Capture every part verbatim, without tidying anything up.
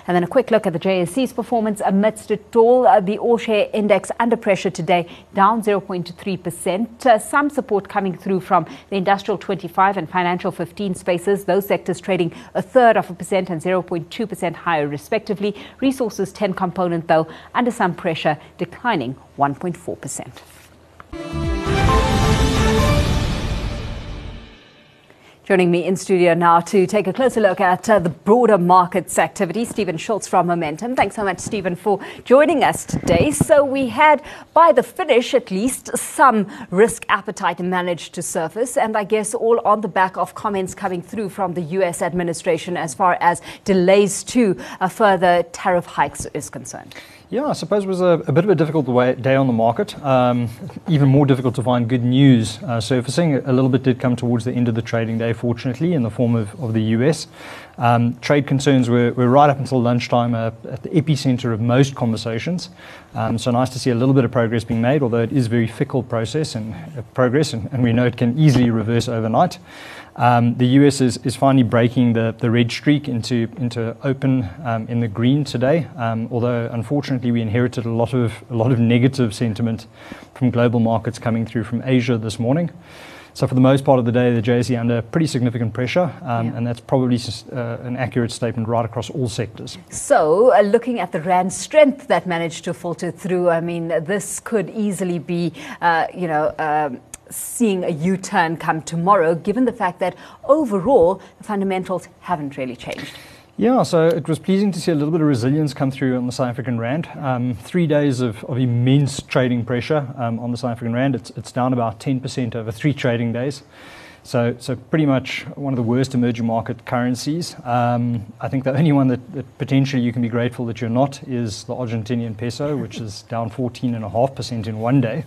And then a quick look at the J S E's performance amidst it all. Uh, the all-share index under pressure today, down zero point three percent. Uh, some support coming through from the industrial twenty-five and financial fifteen spaces. Those sectors trading a third of a percent and zero point two percent higher respectively. Resources ten component, though, under some pressure, declining one point four percent. Joining me in studio now to take a closer look at uh, the broader markets activity, Stephen Schultz from Momentum. Thanks so much, Stephen, for joining us today. So we had, by the finish at least, some risk appetite managed to surface, and I guess all on the back of comments coming through from the U S administration as far as delays to uh, further tariff hikes is concerned. Yeah, I suppose it was a, a bit of a difficult way, day on the market. Um, even more difficult to find good news uh, surfacing. A little bit did come towards the end of the trading day, fortunately, in the form of, of the U S. Um, trade concerns were, were right up until lunchtime uh, at the epicenter of most conversations. Um, so nice to see a little bit of progress being made, although it is a very fickle process and uh, progress, and, and we know it can easily reverse overnight. Um, the U S is, is finally breaking the, the red streak into into open um, in the green today. Um, although unfortunately we inherited a lot of a lot of negative sentiment from global markets coming through from Asia this morning. So for the most part of the day, the J S E under pretty significant pressure, um, yeah. and that's probably uh, an accurate statement right across all sectors. So uh, looking at the rand strength that managed to filter through, I mean, this could easily be, uh, you know. Um, seeing a U-turn come tomorrow, given the fact that overall the fundamentals haven't really changed. Yeah, so it was pleasing to see a little bit of resilience come through on the South African rand. Um, three days of, of immense trading pressure um, on the South African rand. It's, it's down about ten percent over three trading days. So, so pretty much one of the worst emerging market currencies. Um, I think the only one that, that potentially you can be grateful that you're not is the Argentinian peso, which is down fourteen point five percent in one day.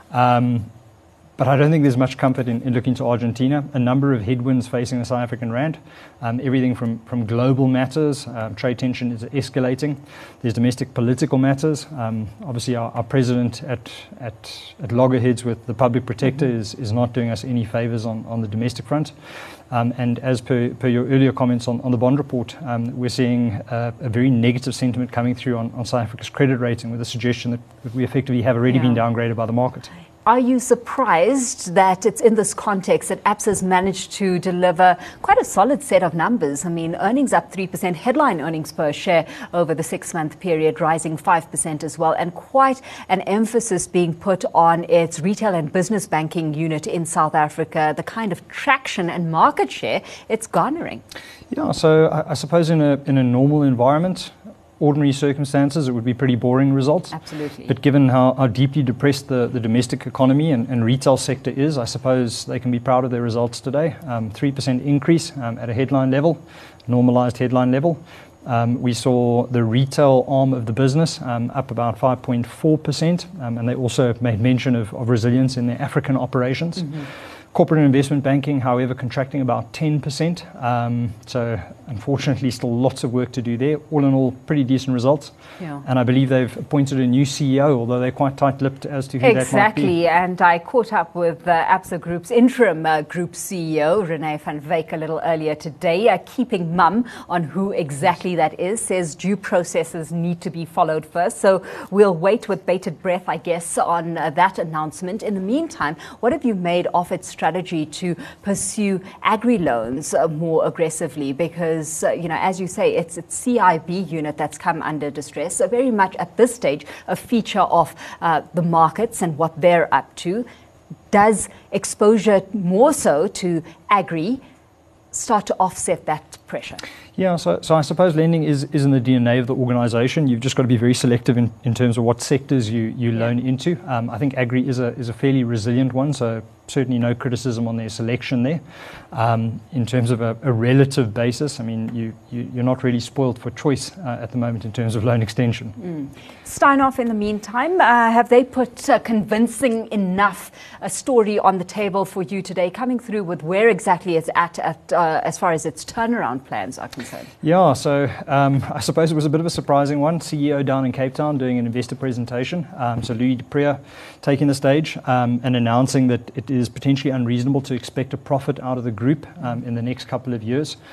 Um, But I don't think there's much comfort in, in looking to Argentina. A number of headwinds facing the South African rand. Um, everything from, from global matters, um, trade tension is escalating. There's domestic political matters. Um, obviously, our, our president at, at, at loggerheads with the public protector mm-hmm. is, is not doing us any favours on, on the domestic front. Um, and as per, per your earlier comments on, on the bond report, um, we're seeing uh, a very negative sentiment coming through on, on South Africa's credit rating, with the suggestion that, that we effectively have already yeah. been downgraded by the market. Are you surprised that it's in this context that Absa's managed to deliver quite a solid set of numbers? I mean, earnings up three percent, headline earnings per share over the six-month period rising five percent as well, and quite an emphasis being put on its retail and business banking unit in South Africa, the kind of traction and market share it's garnering. Yeah, so I, I suppose in a in a normal environment, ordinary circumstances, it would be pretty boring results. Absolutely. But given how, how deeply depressed the, the domestic economy and, and retail sector is, I suppose they can be proud of their results today. Um, three percent increase um, at a headline level, normalized headline level. Um, we saw the retail arm of the business um, up about five point four percent, um, and they also made mention of, of resilience in their African operations. Mm-hmm. Corporate and investment banking, however, contracting about ten percent. Um, so unfortunately, still lots of work to do there. All in all, pretty decent results. Yeah. And I believe they've appointed a new C E O, although they're quite tight-lipped as to who exactly. that might be. Exactly, and I caught up with uh, Absa Group's interim uh, group C E O, Renee van Wyk, a little earlier today, uh, keeping mum on who exactly that is, says due processes need to be followed first. So we'll wait with bated breath, I guess, on uh, that announcement. In the meantime, what have you made of its strategy to pursue agri loans uh, more aggressively? Because, uh, you know, as you say, it's its C I B unit that's come under distress. So very much at this stage, a feature of uh, the markets and what they're up to. Does exposure more so to agri start to offset that pressure? Yeah, so, so I suppose lending is, is in the D N A of the organisation. You've just got to be very selective in, in terms of what sectors you, you yeah. loan into. Um, I think agri is a is a fairly resilient one, so certainly no criticism on their selection there. Um, in terms of a, a relative basis, I mean, you, you, you're not really spoiled for choice uh, at the moment in terms of loan extension. Mm. Steinhoff, in the meantime, uh, have they put uh, convincing enough a story on the table for you today, coming through with where exactly it's at, at uh, as far as its turnaround plans are concerned? Yeah, so um, I suppose it was a bit of a surprising one. C E O down in Cape Town doing an investor presentation. Um, so Louis du Preez taking the stage um, and announcing that it is potentially unreasonable to expect a profit out of the group um, in the next couple of years.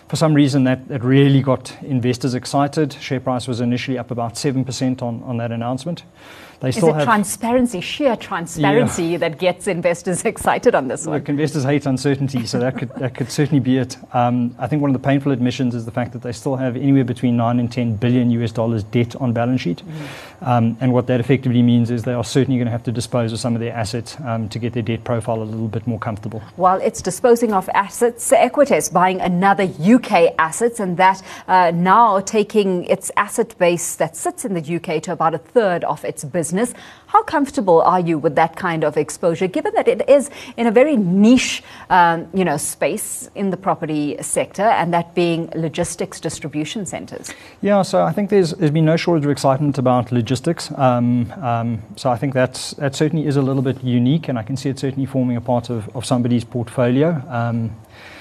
for some reason that, that really got investors excited. Share price was initially up about seven percent on, on that announcement. They Is it have, transparency, sheer transparency yeah. that gets investors excited on this one? Look, investors hate uncertainty, so that could that could certainly be it. Um, I think one of the painful admissions is the fact that they still have anywhere between nine and ten billion U S dollars debt on balance sheet, mm-hmm. um, and what that effectively means is they are certainly going to have to dispose of some of their assets um, to get their debt profile a little bit more comfortable. While it's disposing of assets, Equites buying another U K assets, and that uh, now taking its asset base that sits in the U K to about a third of its business. How comfortable are you with that kind of exposure, given that it is in a very niche, um, you know, space in the property sector, and that being logistics distribution centres? Yeah, so I think there's there's been no shortage of excitement about logistics. Um, um, so I think that's that certainly is a little bit unique, and I can see it certainly forming a part of, of somebody's portfolio. Um,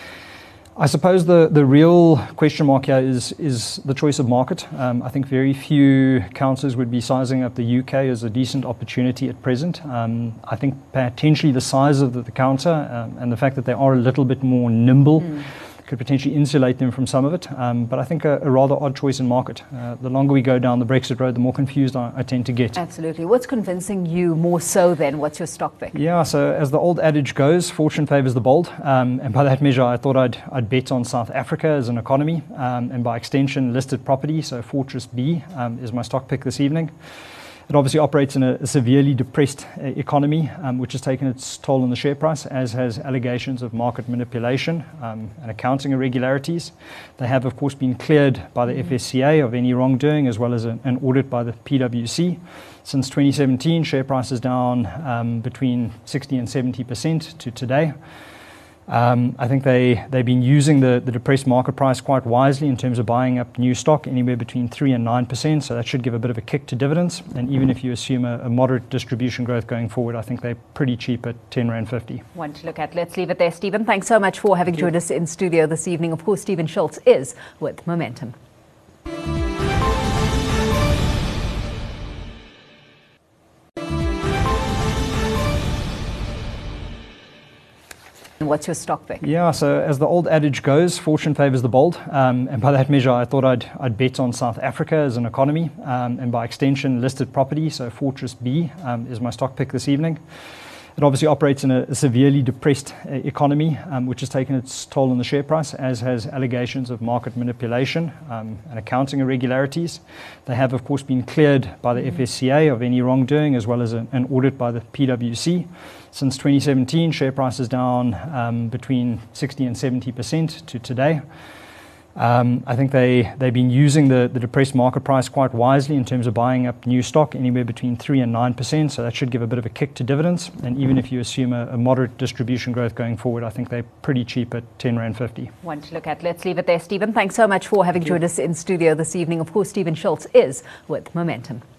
I suppose the, the real question mark here is is the choice of market. Um, I think very few councillors would be sizing up the U K as a decent opportunity at present. Um, I think potentially the size of the, the counter um, and the fact that they are a little bit more nimble mm. could potentially insulate them from some of it. Um, but I think a, a rather odd choice in market. Uh, the longer we go down the Brexit road, the more confused I, I tend to get. Absolutely. What's convincing you more so then? What's your stock pick? Yeah, so as the old adage goes, fortune favours the bold. Um, and by that measure, I thought I'd, I'd bet on South Africa as an economy, um, and by extension, listed property. So Fortress B um, is my stock pick this evening. It obviously operates in a severely depressed uh, economy, um, which has taken its toll on the share price, as has allegations of market manipulation um, and accounting irregularities. They have, of course, been cleared by the mm-hmm. F S C A of any wrongdoing, as well as a, an audit by the P W C. Since twenty seventeen, share price is down um, between sixty and seventy percent to today. Um, I think they, they've been using the, the depressed market price quite wisely in terms of buying up new stock, anywhere between three and nine percent, so that should give a bit of a kick to dividends. And even if you assume a, a moderate distribution growth going forward, I think they're pretty cheap at ten rand fifty. One to look at. Let's leave it there, Stephen. Thanks so much for having joined us in studio this evening. Of course, Stephen Schultz is with Momentum. What's your stock pick? Yeah, so as the old adage goes, fortune favours the bold. Um, and by that measure, I thought I'd, I'd bet on South Africa as an economy, um, and by extension, listed property. So Fortress B um, is my stock pick this evening. It obviously operates in a severely depressed uh, economy, um, which has taken its toll on the share price, as has allegations of market manipulation um, and accounting irregularities. They have, of course, been cleared by the F S C A of any wrongdoing, as well as a, an audit by the P W C. Since twenty seventeen, share price is down um, between sixty and seventy percent to today. Um, I think they, they've been using the, the depressed market price quite wisely in terms of buying up new stock, anywhere between three and nine percent, so that should give a bit of a kick to dividends. And even if you assume a, a moderate distribution growth going forward, I think they're pretty cheap at ten rand fifty. One to look at. Let's leave it there, Stephen. Thanks so much for having joined us in studio this evening. Of course, Stephen Schultz is with Momentum.